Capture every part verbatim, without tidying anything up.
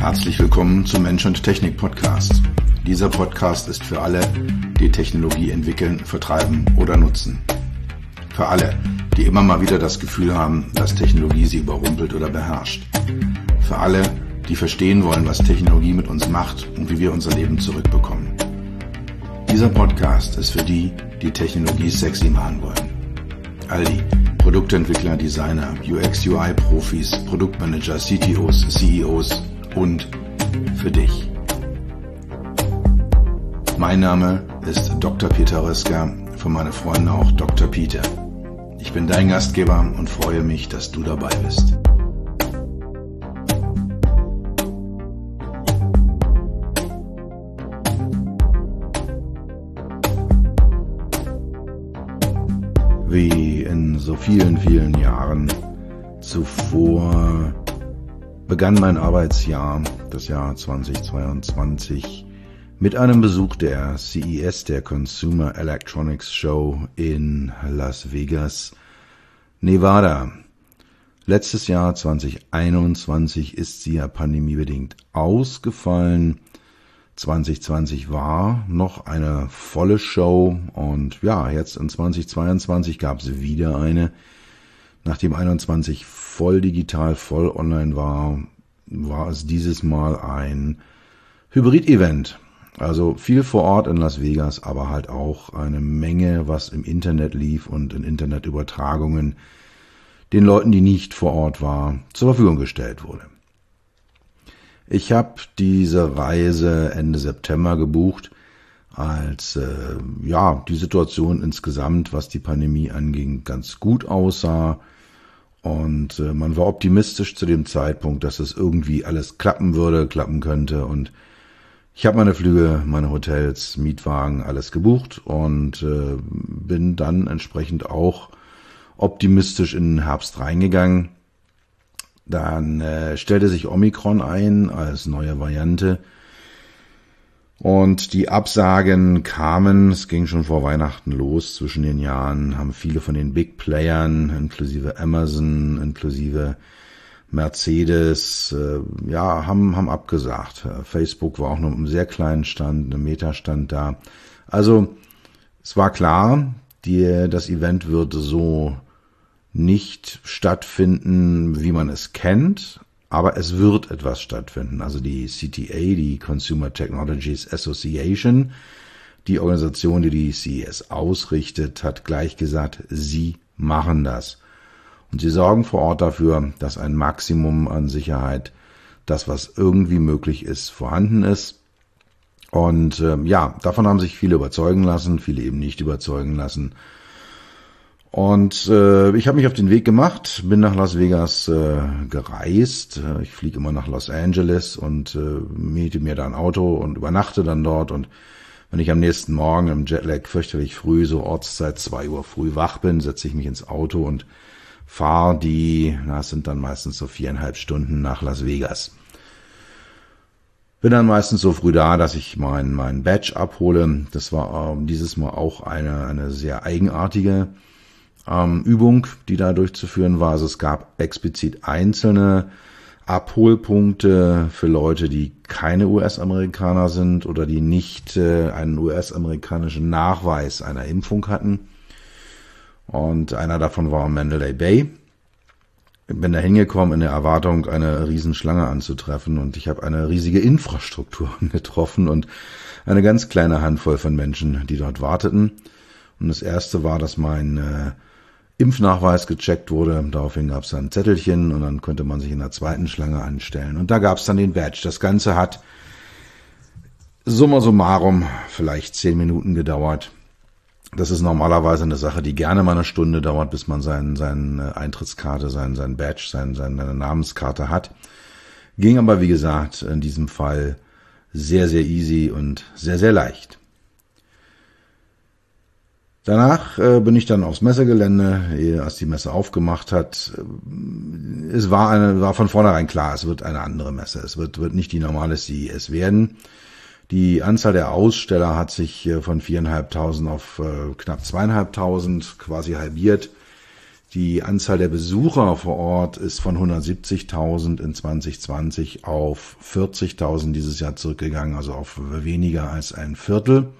Herzlich willkommen zum Mensch und Technik Podcast. Dieser Podcast ist für alle, die Technologie entwickeln, vertreiben oder nutzen. Für alle, die immer mal wieder das Gefühl haben, dass Technologie sie überrumpelt oder beherrscht. Für alle, die verstehen wollen, was Technologie mit uns macht und wie wir unser Leben zurückbekommen. Dieser Podcast ist für die, die Technologie sexy machen wollen. All die Produktentwickler, Designer, U X U I-Profis, Produktmanager, C T Os, C E Os und für dich. Mein Name ist Doktor Peter Röska, für meine Freunde auch Doktor Peter. Ich bin dein Gastgeber und freue mich, dass du dabei bist. Wie in so vielen, vielen Jahren zuvor begann mein Arbeitsjahr, das Jahr zweitausendzweiundzwanzig, mit einem Besuch der C E S, der Consumer Electronics Show in Las Vegas, Nevada. Letztes Jahr zweitausendeinundzwanzig ist sie ja pandemiebedingt ausgefallen. zweitausendzwanzig war noch eine volle Show und ja, jetzt in zweitausendzweiundzwanzig gab es wieder eine. Nachdem einundzwanzig voll digital, voll online war, war es dieses Mal ein Hybrid-Event. Also viel vor Ort in Las Vegas, aber halt auch eine Menge, was im Internet lief und in Internetübertragungen den Leuten, die nicht vor Ort waren, zur Verfügung gestellt wurde. Ich habe diese Reise Ende September gebucht, als äh, ja die Situation insgesamt, was die Pandemie anging, ganz gut aussah. Und äh, man war optimistisch zu dem Zeitpunkt, dass es irgendwie alles klappen würde, klappen könnte. Und ich habe meine Flüge, meine Hotels, Mietwagen, alles gebucht und äh, bin dann entsprechend auch optimistisch in den Herbst reingegangen. Dann äh, stellte sich Omikron ein als neue Variante und die Absagen kamen, es ging schon vor Weihnachten los, zwischen den Jahren haben viele von den Big Playern, inklusive Amazon, inklusive Mercedes, äh, ja, haben haben abgesagt. Facebook war auch noch im sehr kleinen Stand, einem Meta-Stand da. Also es war klar, die, das Event wird so nicht stattfinden, wie man es kennt, aber es wird etwas stattfinden. Also die C T A, die Consumer Technologies Association, die Organisation, die die C E S ausrichtet, hat gleich gesagt, sie machen das. Und sie sorgen vor Ort dafür, dass ein Maximum an Sicherheit, das was irgendwie möglich ist, vorhanden ist. Und äh, ja, davon haben sich viele überzeugen lassen, viele eben nicht überzeugen lassen. Und äh, ich habe mich auf den Weg gemacht, bin nach Las Vegas äh, gereist. Ich fliege immer nach Los Angeles und äh, miete mir da ein Auto und übernachte dann dort. Und wenn ich am nächsten Morgen im Jetlag fürchterlich früh, so Ortszeit zwei Uhr früh wach bin, setze ich mich ins Auto und fahre die, na, es sind dann meistens so viereinhalb Stunden nach Las Vegas. Bin dann meistens so früh da, dass ich mein, mein Badge abhole. Das war ähm, dieses Mal auch eine, eine sehr eigenartige Ähm, Übung, die da durchzuführen war. Also es gab explizit einzelne Abholpunkte für Leute, die keine U S-Amerikaner sind oder die nicht äh, einen U S-amerikanischen Nachweis einer Impfung hatten. Und einer davon war Mandalay Bay. Ich bin da hingekommen in der Erwartung, eine Riesenschlange anzutreffen und ich habe eine riesige Infrastruktur getroffen und eine ganz kleine Handvoll von Menschen, die dort warteten. Und das erste war, dass mein äh, Impfnachweis gecheckt wurde. Daraufhin gab es dann ein Zettelchen und dann konnte man sich in der zweiten Schlange anstellen. Und da gab es dann den Badge. Das Ganze hat summa summarum vielleicht zehn Minuten gedauert. Das ist normalerweise eine Sache, die gerne mal eine Stunde dauert, bis man sein, seine Eintrittskarte, sein, sein Badge, sein, seine Namenskarte hat. Ging aber, wie gesagt, in diesem Fall sehr, sehr easy und sehr, sehr leicht. Danach äh, bin ich dann aufs Messegelände, als die Messe aufgemacht hat. Es war eine, war von vornherein klar, es wird eine andere Messe. Es wird, wird nicht die normale C E S werden. Die Anzahl der Aussteller hat sich von viertausendfünfhundert auf äh, knapp zweitausendfünfhundert quasi halbiert. Die Anzahl der Besucher vor Ort ist von hundertsiebzigtausend in zwanzig zwanzig auf vierzigtausend dieses Jahr zurückgegangen, also auf weniger als ein Viertel.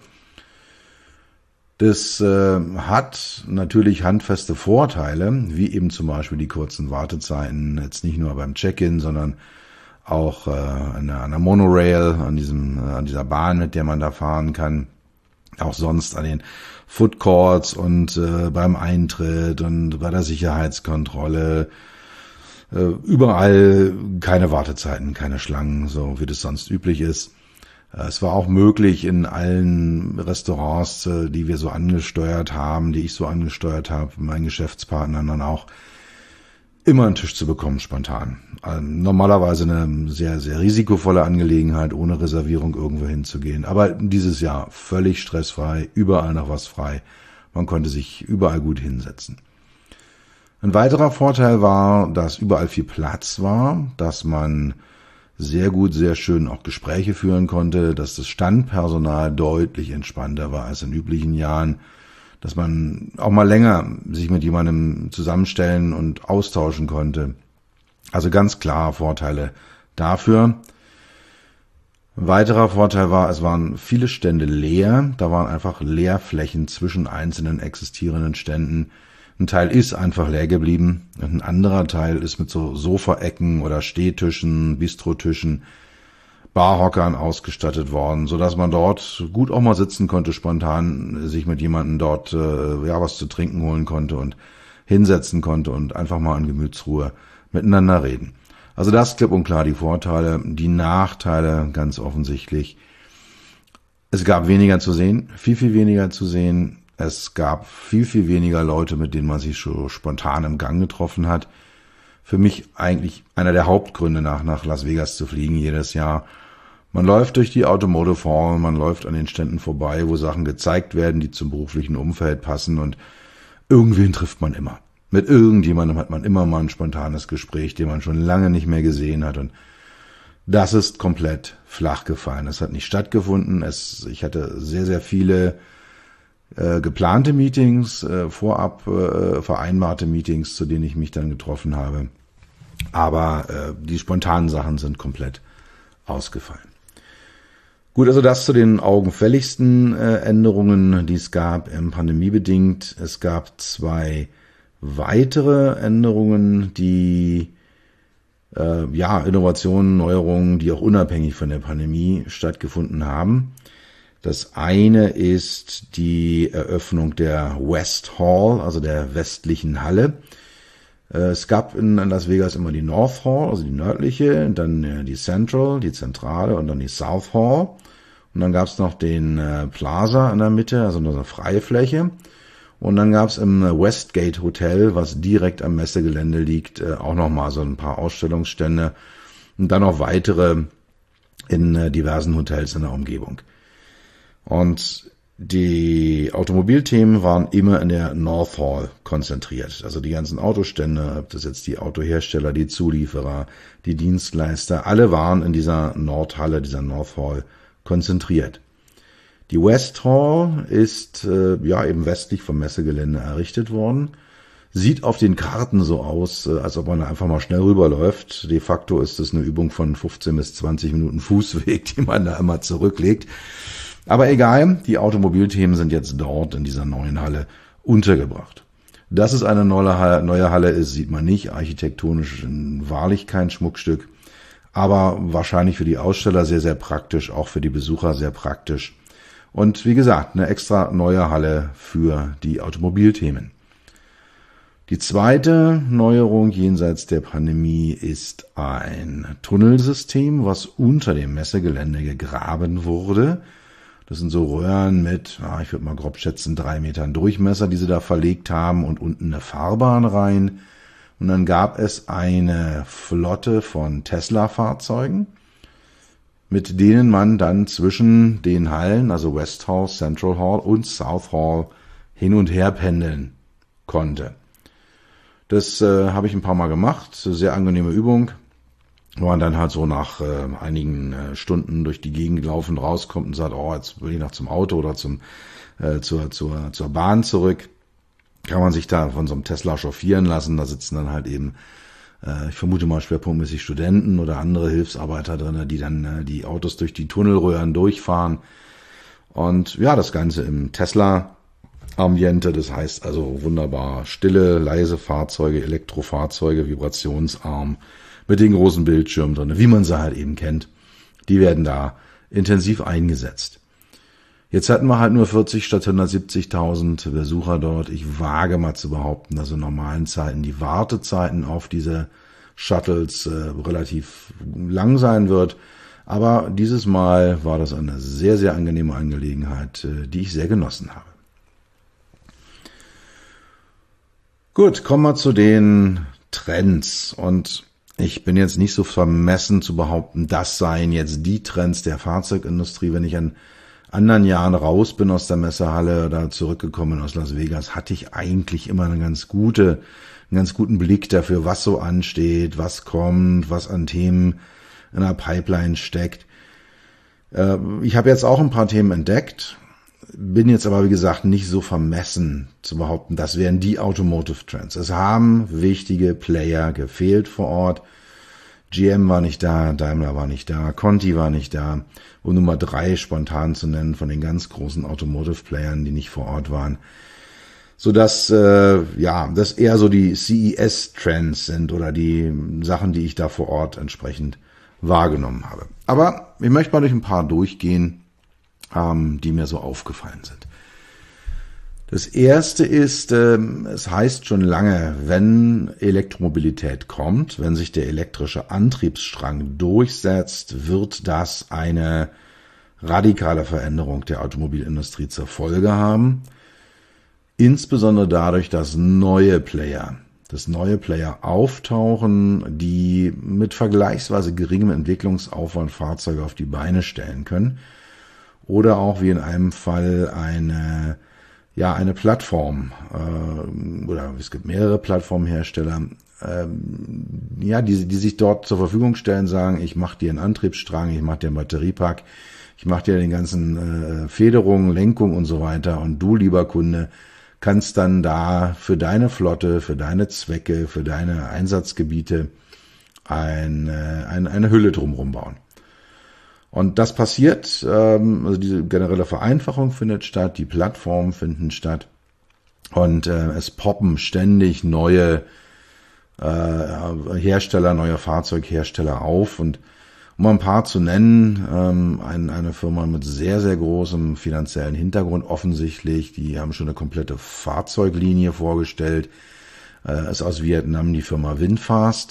Das äh, hat natürlich handfeste Vorteile, wie eben zum Beispiel die kurzen Wartezeiten, jetzt nicht nur beim Check-in, sondern auch äh, an, der, an der Monorail, an diesem, äh, an dieser Bahn, mit der man da fahren kann, auch sonst an den Food Courts und äh, beim Eintritt und bei der Sicherheitskontrolle. Äh, überall keine Wartezeiten, keine Schlangen, so wie das sonst üblich ist. Es war auch möglich, in allen Restaurants, die wir so angesteuert haben, die ich so angesteuert habe, meinen Geschäftspartnern dann auch, immer einen Tisch zu bekommen, spontan. Normalerweise eine sehr, sehr risikovolle Angelegenheit, ohne Reservierung irgendwo hinzugehen. Aber dieses Jahr völlig stressfrei, überall noch was frei. Man konnte sich überall gut hinsetzen. Ein weiterer Vorteil war, dass überall viel Platz war, dass man sehr gut, sehr schön auch Gespräche führen konnte, dass das Standpersonal deutlich entspannter war als in üblichen Jahren, dass man auch mal länger sich mit jemandem zusammenstellen und austauschen konnte. Also ganz klar Vorteile dafür. Ein weiterer Vorteil war, es waren viele Stände leer, da waren einfach Leerflächen zwischen einzelnen existierenden Ständen. Ein Teil ist einfach leer geblieben und ein anderer Teil ist mit so Sofaecken oder Stehtischen, Bistrotischen, Barhockern ausgestattet worden, so dass man dort gut auch mal sitzen konnte, spontan sich mit jemandem dort äh, ja was zu trinken holen konnte und hinsetzen konnte und einfach mal in Gemütsruhe miteinander reden. Also das klipp und klar die Vorteile, die Nachteile ganz offensichtlich. Es gab weniger zu sehen, viel, viel weniger zu sehen. Es gab viel, viel weniger Leute, mit denen man sich so spontan im Gang getroffen hat. Für mich eigentlich einer der Hauptgründe, nach, nach Las Vegas zu fliegen jedes Jahr. Man läuft durch die Automotive Hall, man läuft an den Ständen vorbei, wo Sachen gezeigt werden, die zum beruflichen Umfeld passen und irgendwen trifft man immer. Mit irgendjemandem hat man immer mal ein spontanes Gespräch, den man schon lange nicht mehr gesehen hat und das ist komplett flach gefallen. Es hat nicht stattgefunden. Es, ich hatte sehr, sehr viele Äh, geplante Meetings, äh, vorab äh, vereinbarte Meetings, zu denen ich mich dann getroffen habe. Aber äh, die spontanen Sachen sind komplett ausgefallen. Gut, also das zu den augenfälligsten äh, Änderungen, die es gab, ähm, pandemiebedingt. Es gab zwei weitere Änderungen, die äh, ja Innovationen, Neuerungen, die auch unabhängig von der Pandemie stattgefunden haben. Das eine ist die Eröffnung der West Hall, also der westlichen Halle. Es gab in Las Vegas immer die North Hall, also die nördliche, dann die Central, die Zentrale und dann die South Hall. Und dann gab es noch den Plaza in der Mitte, also eine freie Fläche. Und dann gab es im Westgate Hotel, was direkt am Messegelände liegt, auch nochmal so ein paar Ausstellungsstände und dann noch weitere in diversen Hotels in der Umgebung. Und die Automobilthemen waren immer in der North Hall konzentriert. Also die ganzen Autostände, ob das jetzt die Autohersteller, die Zulieferer, die Dienstleister, alle waren in dieser Nordhalle, dieser North Hall konzentriert. Die West Hall ist äh, ja eben westlich vom Messegelände errichtet worden. Sieht auf den Karten so aus, äh, als ob man einfach mal schnell rüberläuft. De facto ist es eine Übung von fünfzehn bis zwanzig Minuten Fußweg, die man da immer zurücklegt. Aber egal, die Automobilthemen sind jetzt dort in dieser neuen Halle untergebracht. Dass es eine neue Halle, neue Halle ist, sieht man nicht. Architektonisch wahrlich kein Schmuckstück, aber wahrscheinlich für die Aussteller sehr, sehr praktisch, auch für die Besucher sehr praktisch. Und wie gesagt, eine extra neue Halle für die Automobilthemen. Die zweite Neuerung jenseits der Pandemie ist ein Tunnelsystem, was unter dem Messegelände gegraben wurde. Das sind so Röhren mit, ja, ich würde mal grob schätzen, drei Metern Durchmesser, die sie da verlegt haben und unten eine Fahrbahn rein. Und dann gab es eine Flotte von Tesla-Fahrzeugen, mit denen man dann zwischen den Hallen, also West Hall, Central Hall und South Hall, hin und her pendeln konnte. Das äh, habe ich ein paar Mal gemacht, sehr angenehme Übung. Wo man dann halt so nach äh, einigen äh, Stunden durch die Gegend laufend rauskommt und sagt, oh, jetzt will ich noch zum Auto oder zum äh, zur zur zur Bahn zurück. kann man sich da von so einem Tesla chauffieren lassen. Da sitzen dann halt eben, äh, ich vermute mal schwerpunktmäßig Studenten oder andere Hilfsarbeiter drin, die dann äh, die Autos durch die Tunnelröhren durchfahren. Und ja, das Ganze im Tesla-Ambiente, das heißt also wunderbar stille, leise Fahrzeuge, Elektrofahrzeuge, vibrationsarm, mit den großen Bildschirmen drin, wie man sie halt eben kennt. Die werden da intensiv eingesetzt. Jetzt hatten wir halt nur vierzig statt hundertsiebzigtausend Besucher dort. Ich wage mal zu behaupten, dass in normalen Zeiten die Wartezeiten auf diese Shuttles äh, relativ lang sein wird. Aber dieses Mal war das eine sehr, sehr angenehme Angelegenheit, äh, die ich sehr genossen habe. Gut, kommen wir zu den Trends. Und ich bin jetzt nicht so vermessen zu behaupten, das seien jetzt die Trends der Fahrzeugindustrie. Wenn ich an anderen Jahren raus bin aus der Messehalle oder zurückgekommen aus Las Vegas, hatte ich eigentlich immer eine ganz gute, einen ganz guten Blick dafür, was so ansteht, was kommt, was an Themen in der Pipeline steckt. Ich habe jetzt auch ein paar Themen entdeckt, bin jetzt aber, wie gesagt, nicht so vermessen zu behaupten, das wären die Automotive Trends. Es haben wichtige Player gefehlt vor Ort. G M war nicht da, Daimler war nicht da, Conti war nicht da, um Nummer drei spontan zu nennen von den ganz großen Automotive-Playern, die nicht vor Ort waren. Sodass, äh, ja, das eher so die C E S-Trends sind oder die Sachen, die ich da vor Ort entsprechend wahrgenommen habe. Aber ich möchte mal durch ein paar durchgehen, ähm, die mir so aufgefallen sind. Das erste ist, äh, es heißt schon lange, wenn Elektromobilität kommt, wenn sich der elektrische Antriebsstrang durchsetzt, wird das eine radikale Veränderung der Automobilindustrie zur Folge haben. Insbesondere dadurch, dass neue Player, dass neue Player auftauchen, die mit vergleichsweise geringem Entwicklungsaufwand Fahrzeuge auf die Beine stellen können. Oder auch wie in einem Fall eine ja eine Plattform äh, oder es gibt mehrere Plattformhersteller, äh, ja die die sich dort zur Verfügung stellen, sagen, ich mache dir einen Antriebsstrang, ich mache dir einen Batteriepack, ich mache dir den ganzen äh, Federung, Lenkung und so weiter und du, lieber Kunde, kannst dann da für deine Flotte, für deine Zwecke, für deine Einsatzgebiete ein, äh, ein, eine Hülle drumherum bauen. Und das passiert, ähm, also diese generelle Vereinfachung findet statt, die Plattformen finden statt und äh, es poppen ständig neue äh, Hersteller, neue Fahrzeughersteller auf. Und um ein paar zu nennen, ähm, ein, eine Firma mit sehr, sehr großem finanziellen Hintergrund offensichtlich, die haben schon eine komplette Fahrzeuglinie vorgestellt, äh, ist aus Vietnam die Firma Winfast.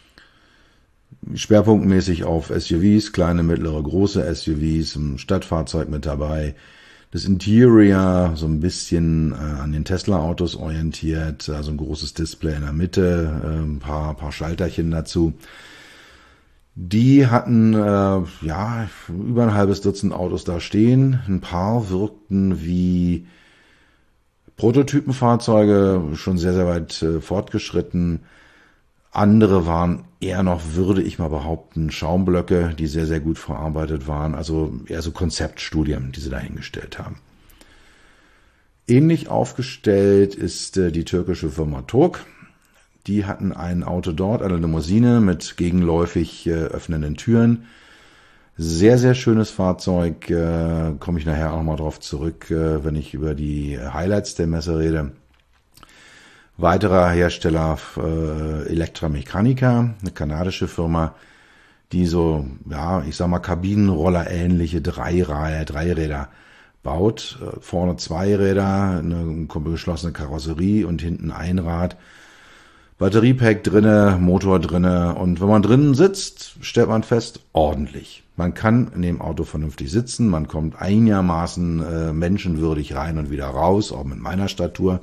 Schwerpunktmäßig auf S U Vs, kleine, mittlere, große S U Vs, ein Stadtfahrzeug mit dabei. Das Interior so ein bisschen äh, an den Tesla-Autos orientiert, also ein großes Display in der Mitte, äh, ein paar, paar Schalterchen dazu. Die hatten äh, ja über ein halbes Dutzend Autos da stehen. Ein paar wirkten wie Prototypenfahrzeuge, schon sehr, sehr weit äh, fortgeschritten. Andere waren eher noch, würde ich mal behaupten, Schaumblöcke, die sehr, sehr gut verarbeitet waren. Also eher so Konzeptstudien, die sie dahingestellt haben. Ähnlich aufgestellt ist äh, die türkische Firma Tork. Die hatten ein Auto dort, eine Limousine mit gegenläufig äh, öffnenden Türen. Sehr, sehr schönes Fahrzeug. Äh, komme ich nachher auch mal drauf zurück, äh, wenn ich über die Highlights der Messe rede. Weiterer Hersteller äh, Electra Mechanica, eine kanadische Firma, die so, ja, ich sag mal Kabinenroller-ähnliche Dreiräder, Dreiräder baut. Äh, vorne zwei Räder, eine geschlossene Karosserie und hinten ein Rad. Batteriepack drinne, Motor drinne und wenn man drinnen sitzt, stellt man fest, ordentlich. Man kann in dem Auto vernünftig sitzen, man kommt einigermaßen äh, menschenwürdig rein und wieder raus, auch mit meiner Statur.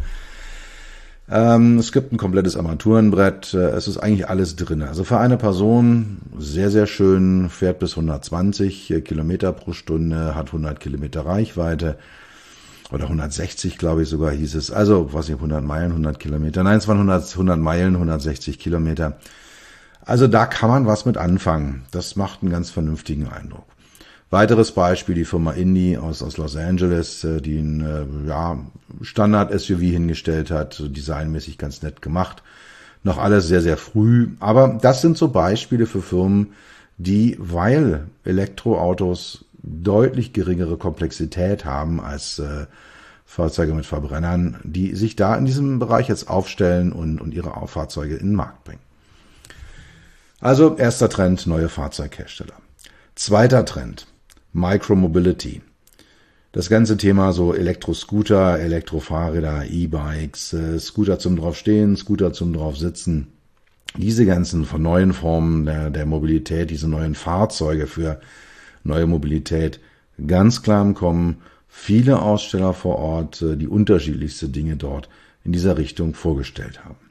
Ähm, es gibt ein komplettes Armaturenbrett, äh, es ist eigentlich alles drinne. Also für eine Person sehr, sehr schön, fährt bis hundertzwanzig Kilometer pro Stunde, hat hundert Kilometer Reichweite. Oder hundertsechzig, glaube ich sogar hieß es. Also, was ich, hundert Meilen, hundert Kilometer. Nein, es waren hundert, hundert Meilen, hundertsechzig Kilometer. Also da kann man was mit anfangen. Das macht einen ganz vernünftigen Eindruck. Weiteres Beispiel, die Firma Indy aus, aus Los Angeles, die ein ja, Standard-S U V hingestellt hat, designmäßig ganz nett gemacht. Noch alles sehr, sehr früh. Aber das sind so Beispiele für Firmen, die, weil Elektroautos deutlich geringere Komplexität haben als äh, Fahrzeuge mit Verbrennern, die sich da in diesem Bereich jetzt aufstellen und, und ihre Fahrzeuge in den Markt bringen. Also erster Trend, neue Fahrzeughersteller. Zweiter Trend, Micromobility. Das ganze Thema so Elektroscooter, Elektrofahrräder, E-Bikes, äh, Scooter zum draufstehen, Scooter zum draufsitzen. Diese ganzen von neuen Formen der, der Mobilität, diese neuen Fahrzeuge für neue Mobilität, ganz klar im Kommen. Viele Aussteller vor Ort, äh, die unterschiedlichste Dinge dort in dieser Richtung vorgestellt haben.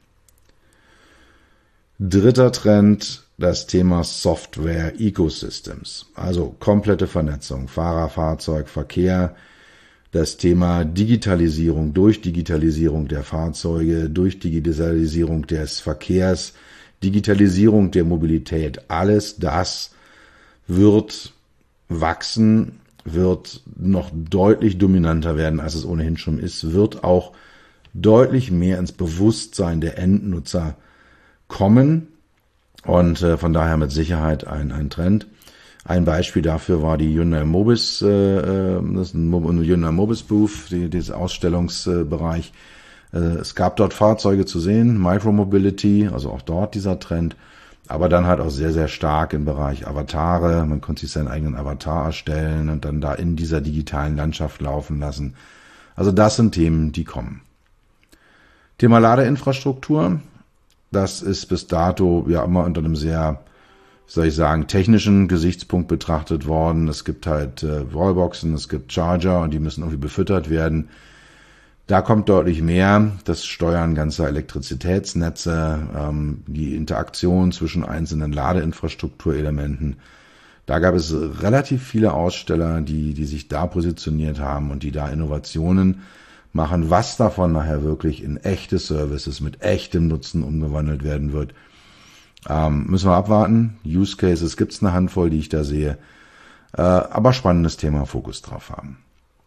Dritter Trend, das Thema Software Ecosystems, also komplette Vernetzung, Fahrer, Fahrzeug, Verkehr, das Thema Digitalisierung durch Digitalisierung der Fahrzeuge, durch Digitalisierung des Verkehrs, Digitalisierung der Mobilität, alles das wird wachsen, wird noch deutlich dominanter werden, als es ohnehin schon ist, wird auch deutlich mehr ins Bewusstsein der Endnutzer kommen und äh, von daher mit Sicherheit ein, ein Trend. Ein Beispiel dafür war die Hyundai Mobis, äh, das ist ein Hyundai Mobis Booth, die, dieser Ausstellungsbereich. Äh, es gab dort Fahrzeuge zu sehen, Micromobility, also auch dort dieser Trend, aber dann halt auch sehr, sehr stark im Bereich Avatare. Man konnte sich seinen eigenen Avatar erstellen und dann da in dieser digitalen Landschaft laufen lassen. Also das sind Themen, die kommen. Thema Ladeinfrastruktur. Das ist bis dato ja immer unter einem sehr, wie soll ich sagen, technischen Gesichtspunkt betrachtet worden. Es gibt halt äh, Wallboxen, es gibt Charger und die müssen irgendwie befüttert werden. Da kommt deutlich mehr. Das Steuern ganzer Elektrizitätsnetze, ähm, die Interaktion zwischen einzelnen Ladeinfrastrukturelementen. Da gab es relativ viele Aussteller, die, die sich da positioniert haben und die da Innovationen machen, was davon nachher wirklich in echte Services mit echtem Nutzen umgewandelt werden wird. Ähm, müssen wir abwarten. Use Cases gibt's eine Handvoll, die ich da sehe. Äh, aber spannendes Thema, Fokus drauf haben.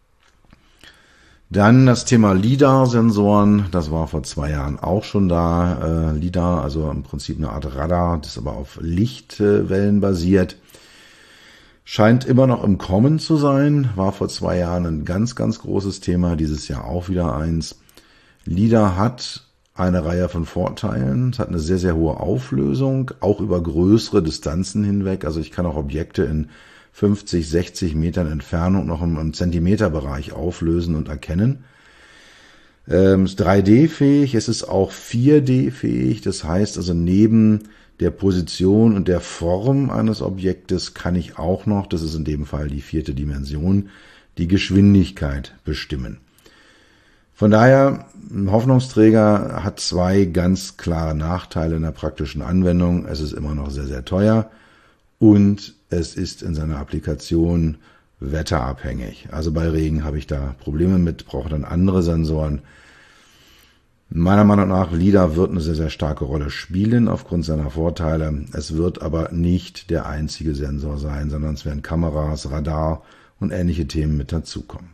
Dann das Thema LiDAR-Sensoren. Das war vor zwei Jahren auch schon da. Äh, LiDAR, also im Prinzip eine Art Radar, das aber auf Lichtwellen basiert. Scheint immer noch im Kommen zu sein, war vor zwei Jahren ein ganz, ganz großes Thema, dieses Jahr auch wieder eins. LiDAR hat eine Reihe von Vorteilen, es hat eine sehr, sehr hohe Auflösung, auch über größere Distanzen hinweg. Also ich kann auch Objekte in fünfzig, sechzig Metern Entfernung noch im, im Zentimeterbereich auflösen und erkennen. Ähm, es ist drei D-fähig, es ist auch vier D-fähig, das heißt also neben der Position und der Form eines Objektes kann ich auch noch, das ist in dem Fall die vierte Dimension, die Geschwindigkeit bestimmen. Von daher, ein Hoffnungsträger hat zwei ganz klare Nachteile in der praktischen Anwendung. Es ist immer noch sehr, sehr teuer und es ist in seiner Applikation wetterabhängig. Also bei Regen habe ich da Probleme mit, brauche dann andere Sensoren. Meiner Meinung nach, LiDAR wird eine sehr, sehr starke Rolle spielen aufgrund seiner Vorteile. Es wird aber nicht der einzige Sensor sein, sondern es werden Kameras, Radar und ähnliche Themen mit dazukommen.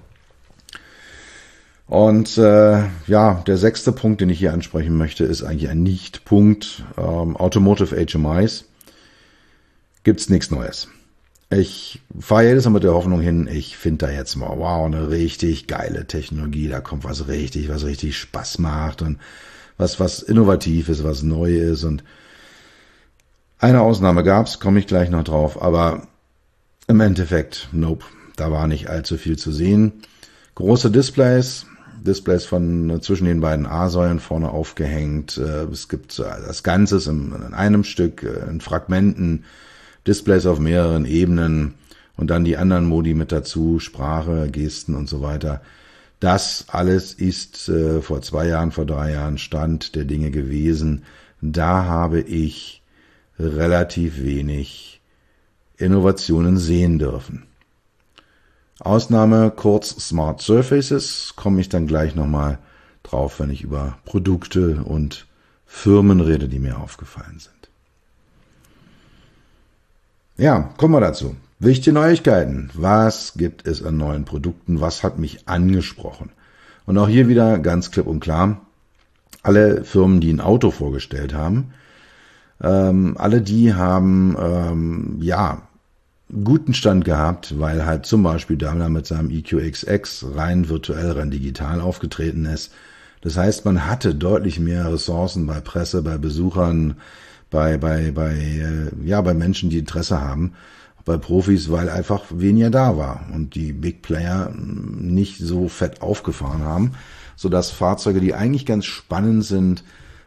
Und äh, ja, der sechste Punkt, den ich hier ansprechen möchte, ist eigentlich ein Nicht-Punkt. Ähm, Automotive H M Is. Gibt's nichts Neues. Ich fahre jedes Mal mit der Hoffnung hin, ich finde da jetzt mal, wow, eine richtig geile Technologie, da kommt was richtig, was richtig Spaß macht und was, was innovativ ist, was neu ist. Und eine Ausnahme gab's, komme ich gleich noch drauf, aber im Endeffekt, nope, da war nicht allzu viel zu sehen. Große Displays, Displays von zwischen den beiden A-Säulen vorne aufgehängt. Es gibt das Ganze in einem Stück, in Fragmenten, Displays auf mehreren Ebenen und dann die anderen Modi mit dazu, Sprache, Gesten und so weiter. Das alles ist äh, vor zwei Jahren, vor drei Jahren Stand der Dinge gewesen. Da habe ich relativ wenig Innovationen sehen dürfen. Ausnahme kurz Smart Surfaces, komme ich dann gleich nochmal drauf, wenn ich über Produkte und Firmen rede, die mir aufgefallen sind. Ja, kommen wir dazu. Wichtige Neuigkeiten. Was gibt es an neuen Produkten? Was hat mich angesprochen? Und auch hier wieder ganz klipp und klar, alle Firmen, die ein Auto vorgestellt haben, ähm, alle die haben, ähm, ja, guten Stand gehabt, weil halt zum Beispiel Daimler mit seinem E Q X X rein virtuell, rein digital aufgetreten ist. Das heißt, man hatte deutlich mehr Ressourcen bei Presse, bei Besuchern, bei, bei, bei, äh, ja, bei Menschen, die Interesse haben, bei Profis, weil einfach weniger da war und die Big Player nicht so fett aufgefahren haben, sodass Fahrzeuge, die eigentlich ganz spannend sind,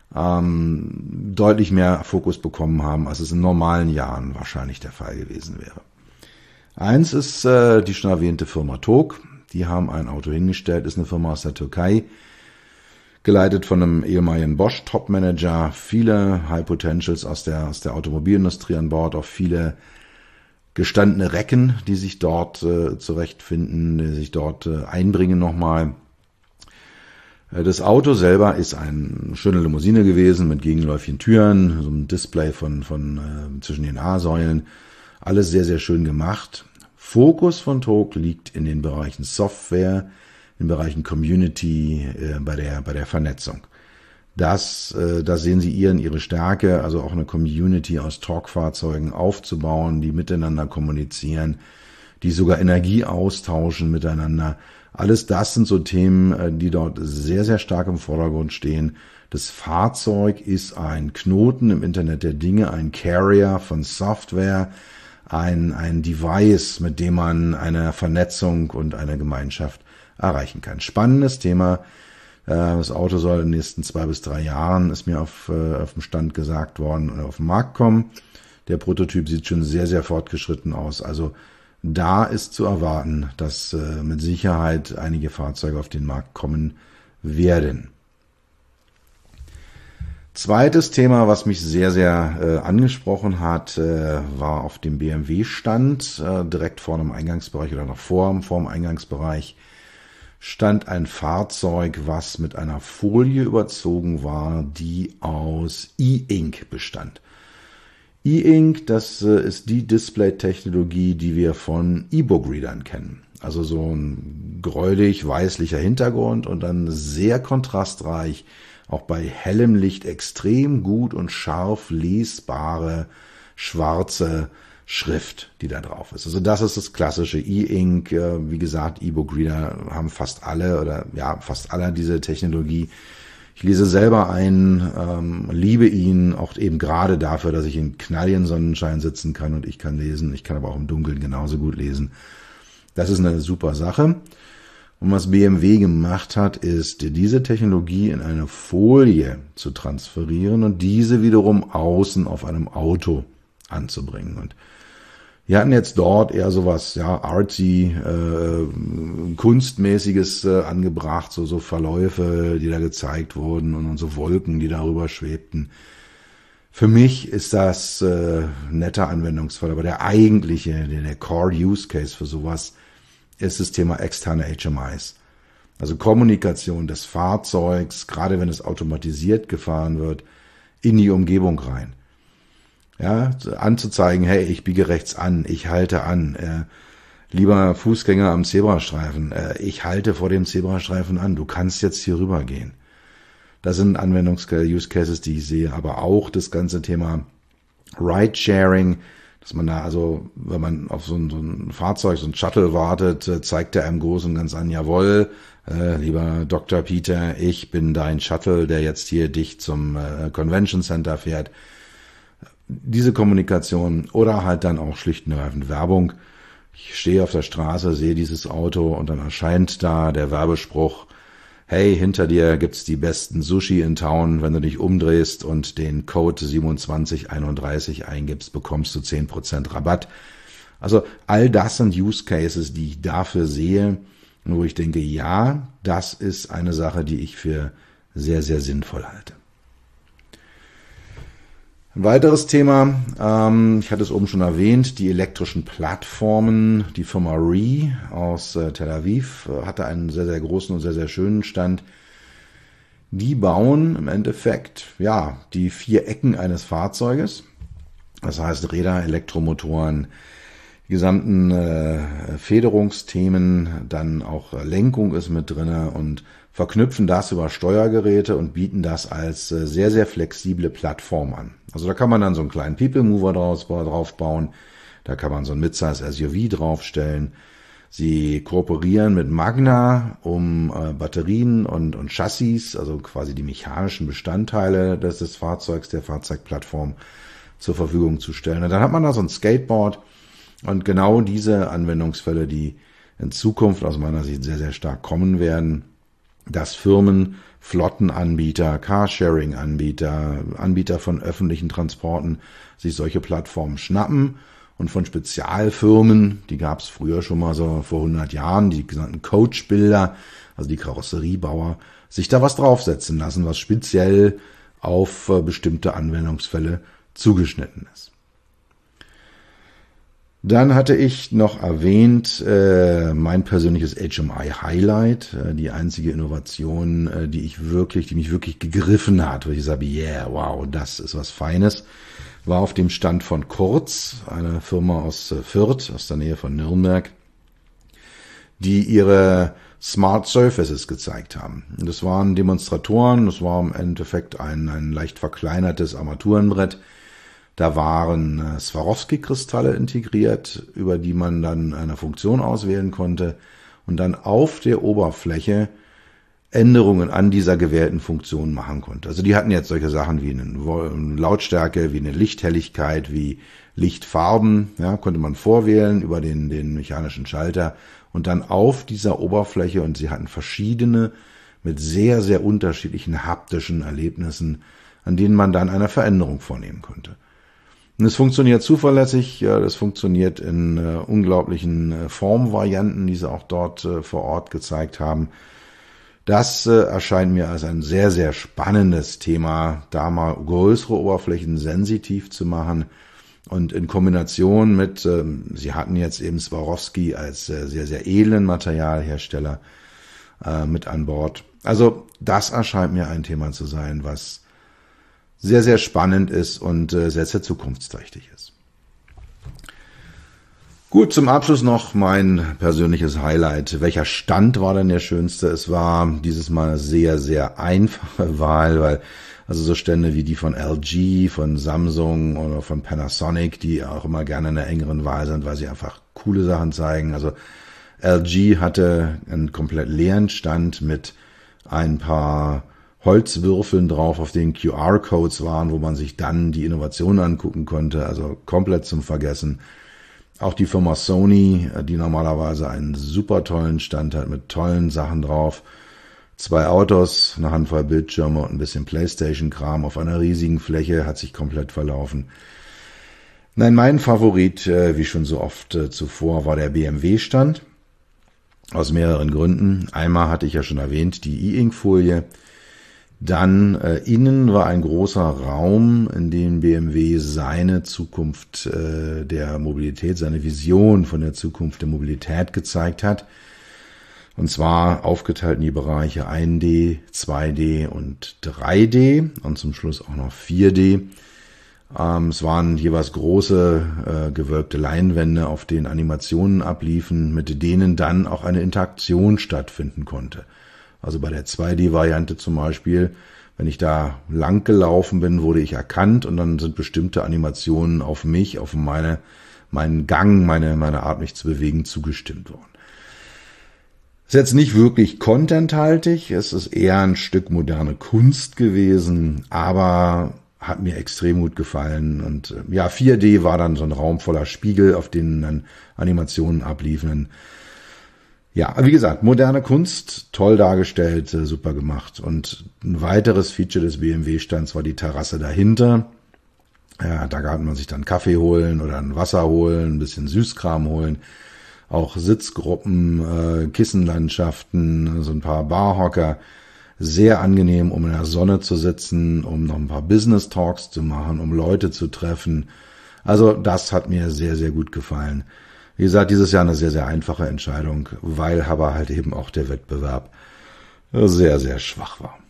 ähm, deutlich mehr Fokus bekommen haben, als es in normalen Jahren wahrscheinlich der Fall gewesen wäre. Eins ist äh, die schon erwähnte Firma Tog. Die haben ein Auto hingestellt, ist eine Firma aus der Türkei, geleitet von einem ehemaligen Bosch Topmanager, viele High Potentials aus der, aus der Automobilindustrie an Bord, auch viele gestandene Recken, die sich dort äh, zurechtfinden, die sich dort äh, einbringen nochmal. Das Auto selber ist eine schöne Limousine gewesen mit gegenläufigen Türen, so einem Display von, von äh, zwischen den A-Säulen. Alles sehr, sehr schön gemacht. Fokus von Tog liegt in den Bereichen Software, in den Bereichen Community, äh, bei der, bei der Vernetzung. Das, äh, da sehen Sie ihren, ihre Stärke, also auch eine Community aus Tog-Fahrzeugen aufzubauen, die miteinander kommunizieren, die sogar Energie austauschen miteinander. Alles das sind so Themen, die dort sehr, sehr stark im Vordergrund stehen. Das Fahrzeug ist ein Knoten im Internet der Dinge, ein Carrier von Software, ein, ein Device, mit dem man eine Vernetzung und eine Gemeinschaft erreichen kann. Spannendes Thema. Das Auto soll in den nächsten zwei bis drei Jahren, ist mir auf, auf dem Stand gesagt worden, auf den Markt kommen. Der Prototyp sieht schon sehr, sehr fortgeschritten aus. Also da ist zu erwarten, dass äh, mit Sicherheit einige Fahrzeuge auf den Markt kommen werden. Zweites Thema, was mich sehr, sehr äh, angesprochen hat, äh, war auf dem B M W-Stand, äh, direkt vor dem Eingangsbereich oder noch vor, vor dem Eingangsbereich, stand ein Fahrzeug, was mit einer Folie überzogen war, die aus E-Ink bestand. E-Ink, das äh, ist die Display-Technologie, die wir von E-Book-Readern kennen. Also so ein gräulich-weißlicher Hintergrund und dann sehr kontrastreich, auch bei hellem Licht extrem gut und scharf lesbare schwarze Schrift, die da drauf ist. Also das ist das klassische E-Ink. Wie gesagt, E-Book-Reader haben fast alle oder ja fast alle diese Technologie. Ich lese selber einen, ähm, liebe ihn, auch eben gerade dafür, dass ich in knalligen Sonnenschein sitzen kann und ich kann lesen. Ich kann aber auch im Dunkeln genauso gut lesen. Das ist eine super Sache. Und was B M W gemacht hat, ist, diese Technologie in eine Folie zu transferieren und diese wiederum außen auf einem Auto anzubringen. Und wir hatten jetzt dort eher sowas, ja, artsy, äh, kunstmäßiges äh, angebracht, so so Verläufe, die da gezeigt wurden und, und so Wolken, die darüber schwebten. Für mich ist das äh, netter Anwendungsfall, aber der eigentliche, der, der Core Use Case für sowas ist das Thema externe H M Is. Also Kommunikation des Fahrzeugs, gerade wenn es automatisiert gefahren wird, in die Umgebung rein. Ja, anzuzeigen, hey, ich biege rechts an, ich halte an, äh, lieber Fußgänger am Zebrastreifen, äh, ich halte vor dem Zebrastreifen an, du kannst jetzt hier rüber gehen. Das sind Anwendungs-Use-Cases, die ich sehe, aber auch das ganze Thema Ride-Sharing, dass man da also, wenn man auf so ein, so ein Fahrzeug, so ein Shuttle wartet, äh, zeigt er einem groß und ganz an, jawohl, äh, lieber Doktor Peter, ich bin dein Shuttle, der jetzt hier dich zum äh, Convention Center fährt. Diese Kommunikation oder halt dann auch schlicht und ergreifend Werbung. Ich stehe auf der Straße, sehe dieses Auto und dann erscheint da der Werbespruch, hey, hinter dir gibt's die besten Sushi in Town, wenn du dich umdrehst und den Code siebenundzwanzig einunddreißig eingibst, bekommst du zehn Prozent Rabatt. Also all das sind Use Cases, die ich dafür sehe, wo ich denke, ja, das ist eine Sache, die ich für sehr, sehr sinnvoll halte. Ein weiteres Thema, ähm, ich hatte es oben schon erwähnt, die elektrischen Plattformen. Die Firma R E aus äh, Tel Aviv äh, hatte einen sehr, sehr großen und sehr, sehr schönen Stand. Die bauen im Endeffekt ja die vier Ecken eines Fahrzeuges. Das heißt Räder, Elektromotoren, Die gesamten äh, Federungsthemen, dann auch Lenkung ist mit drinne und verknüpfen das über Steuergeräte und bieten das als äh, sehr, sehr flexible Plattform an. Also da kann man dann so einen kleinen People Mover draus, drauf bauen, da kann man so ein Midsize S U V draufstellen. Sie kooperieren mit Magna, um äh, Batterien und, und Chassis, also quasi die mechanischen Bestandteile des, des Fahrzeugs, der Fahrzeugplattform zur Verfügung zu stellen. Und dann hat man da so ein Skateboard und genau diese Anwendungsfälle, die in Zukunft aus meiner Sicht sehr, sehr stark kommen werden, dass Firmen, Flottenanbieter, Carsharing-Anbieter, Anbieter von öffentlichen Transporten sich solche Plattformen schnappen und von Spezialfirmen, die gab es früher schon mal so vor hundert Jahren, die genannten Coachbilder, also die Karosseriebauer, sich da was draufsetzen lassen, was speziell auf äh, bestimmte Anwendungsfälle zugeschnitten ist. Dann hatte ich noch erwähnt äh, mein persönliches H M I Highlight, äh, die einzige Innovation, äh, die ich wirklich, die mich wirklich gegriffen hat, wo ich sage, yeah, wow, das ist was Feines, war auf dem Stand von Kurz, eine Firma aus äh, Fürth, aus der Nähe von Nürnberg, die ihre Smart Surfaces gezeigt haben. Und das waren Demonstratoren, das war im Endeffekt ein, ein leicht verkleinertes Armaturenbrett. Da waren äh, Swarovski-Kristalle integriert, über die man dann eine Funktion auswählen konnte und dann auf der Oberfläche Änderungen an dieser gewählten Funktion machen konnte. Also die hatten jetzt solche Sachen wie eine Lautstärke, wie eine Lichthelligkeit, wie Lichtfarben, ja, konnte man vorwählen über den, den mechanischen Schalter und dann auf dieser Oberfläche, und sie hatten verschiedene mit sehr, sehr unterschiedlichen haptischen Erlebnissen, an denen man dann eine Veränderung vornehmen konnte. Und es funktioniert zuverlässig, ja, das funktioniert in äh, unglaublichen äh, Formvarianten, die sie auch dort äh, vor Ort gezeigt haben. Das äh, erscheint mir als ein sehr, sehr spannendes Thema, da mal größere Oberflächen sensitiv zu machen und in Kombination mit, äh, sie hatten jetzt eben Swarovski als äh, sehr, sehr edlen Materialhersteller äh, mit an Bord. Also das erscheint mir ein Thema zu sein, was sehr, sehr spannend ist und äh, sehr, sehr zukunftsträchtig ist. Gut, zum Abschluss noch mein persönliches Highlight. Welcher Stand war denn der schönste? Es war dieses Mal eine sehr, sehr einfache Wahl, weil also so Stände wie die von L G, von Samsung oder von Panasonic, die auch immer gerne in einer engeren Wahl sind, weil sie einfach coole Sachen zeigen. Also L G hatte einen komplett leeren Stand mit ein paar Holzwürfeln drauf, auf denen Q R-Codes waren, wo man sich dann die Innovationen angucken konnte, also komplett zum Vergessen. Auch die Firma Sony, die normalerweise einen super tollen Stand hat mit tollen Sachen drauf. Zwei Autos, eine Handvoll Bildschirme und ein bisschen PlayStation-Kram auf einer riesigen Fläche, hat sich komplett verlaufen. Nein, mein Favorit, wie schon so oft zuvor, war der B M W-Stand. Aus mehreren Gründen. Einmal hatte ich ja schon erwähnt, die E-Ink-Folie. Dann äh, innen war ein großer Raum, in dem B M W seine Zukunft äh, der Mobilität, seine Vision von der Zukunft der Mobilität gezeigt hat. Und zwar aufgeteilt in die Bereiche eins D, zwei D und drei D und zum Schluss auch noch vier D. Ähm, es waren jeweils große äh, gewölbte Leinwände, auf denen Animationen abliefen, mit denen dann auch eine Interaktion stattfinden konnte. Also bei der zwei D-Variante zum Beispiel, wenn ich da lang gelaufen bin, wurde ich erkannt und dann sind bestimmte Animationen auf mich, auf meine, meinen Gang, meine, meine Art, mich zu bewegen, zugestimmt worden. Ist jetzt nicht wirklich contenthaltig, es ist eher ein Stück moderne Kunst gewesen, aber hat mir extrem gut gefallen. Und ja, vier D war dann so ein Raum voller Spiegel, auf denen dann Animationen abliefen. Ja, wie gesagt, moderne Kunst, toll dargestellt, super gemacht. Und ein weiteres Feature des B M W-Stands war die Terrasse dahinter. Ja, da kann man sich dann Kaffee holen oder ein Wasser holen, ein bisschen Süßkram holen. Auch Sitzgruppen, äh, Kissenlandschaften, so ein paar Barhocker. Sehr angenehm, um in der Sonne zu sitzen, um noch ein paar Business Talks zu machen, um Leute zu treffen. Also das hat mir sehr, sehr gut gefallen. Wie gesagt, dieses Jahr eine sehr, sehr einfache Entscheidung, weil aber halt eben auch der Wettbewerb sehr, sehr schwach war.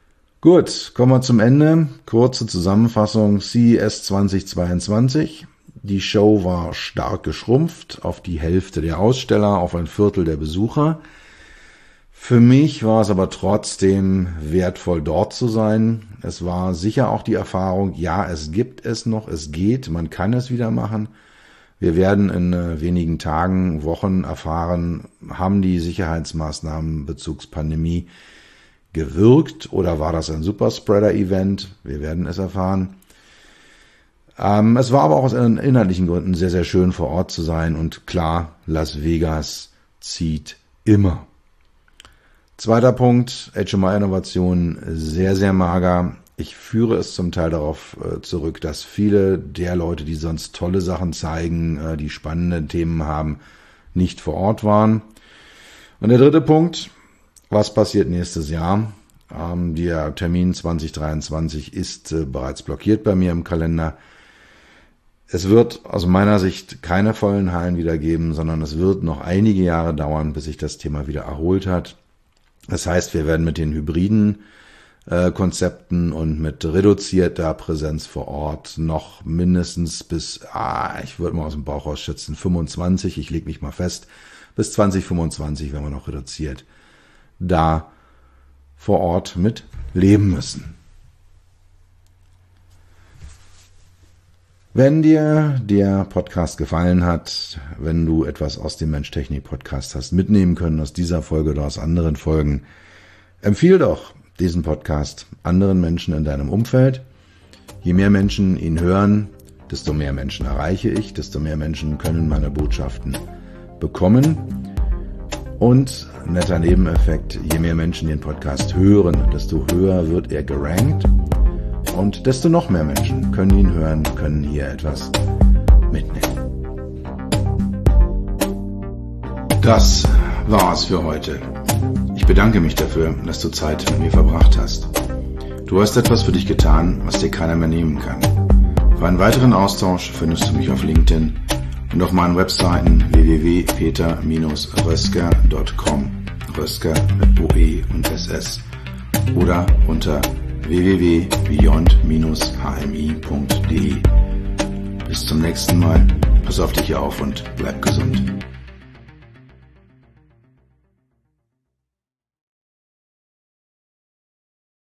Gut, kommen wir zum Ende. Kurze Zusammenfassung. C E S zwanzig zweiundzwanzig. Die Show war stark geschrumpft auf die Hälfte der Aussteller, auf ein Viertel der Besucher. Für mich war es aber trotzdem wertvoll, dort zu sein. Es war sicher auch die Erfahrung, ja, es gibt es noch, es geht, man kann es wieder machen. Wir werden in äh, wenigen Tagen, Wochen erfahren, haben die Sicherheitsmaßnahmen bezugs Pandemie gewirkt oder war das ein Superspreader-Event? Wir werden es erfahren. Ähm, es war aber auch aus inhaltlichen Gründen sehr, sehr schön vor Ort zu sein und klar, Las Vegas zieht immer. Zweiter Punkt, H M I-Innovation, sehr, sehr mager. Ich führe es zum Teil darauf äh, zurück, dass viele der Leute, die sonst tolle Sachen zeigen, äh, die spannende Themen haben, nicht vor Ort waren. Und der dritte Punkt, was passiert nächstes Jahr? Ähm, der Termin zwanzig dreiundzwanzig ist äh, bereits blockiert bei mir im Kalender. Es wird aus meiner Sicht keine vollen Hallen wieder geben, sondern es wird noch einige Jahre dauern, bis sich das Thema wieder erholt hat. Das heißt, wir werden mit den hybriden äh, Konzepten und mit reduzierter Präsenz vor Ort noch mindestens bis, ah, ich würde mal aus dem Bauch raus schätzen, fünfundzwanzig, ich lege mich mal fest, bis zwanzig fünfundzwanzig werden wir noch reduziert da vor Ort mit leben müssen. Wenn dir der Podcast gefallen hat, wenn du etwas aus dem Mensch-Technik-Podcast hast mitnehmen können, aus dieser Folge oder aus anderen Folgen, empfiehl doch diesen Podcast anderen Menschen in deinem Umfeld. Je mehr Menschen ihn hören, desto mehr Menschen erreiche ich, desto mehr Menschen können meine Botschaften bekommen. Und netter Nebeneffekt, je mehr Menschen den Podcast hören, desto höher wird er gerankt. Und desto noch mehr Menschen können ihn hören, können hier etwas mitnehmen. Das war's für heute. Ich bedanke mich dafür, dass du Zeit mit mir verbracht hast. Du hast etwas für dich getan, was dir keiner mehr nehmen kann. Für einen weiteren Austausch findest du mich auf LinkedIn und auf meinen Webseiten w w w punkt peter Bindestrich rösker punkt com, Rösker mit O E und S S, oder unter w w w punkt beyond Bindestrich h m i punkt d e. Bis zum nächsten Mal. Pass auf dich auf und bleib gesund.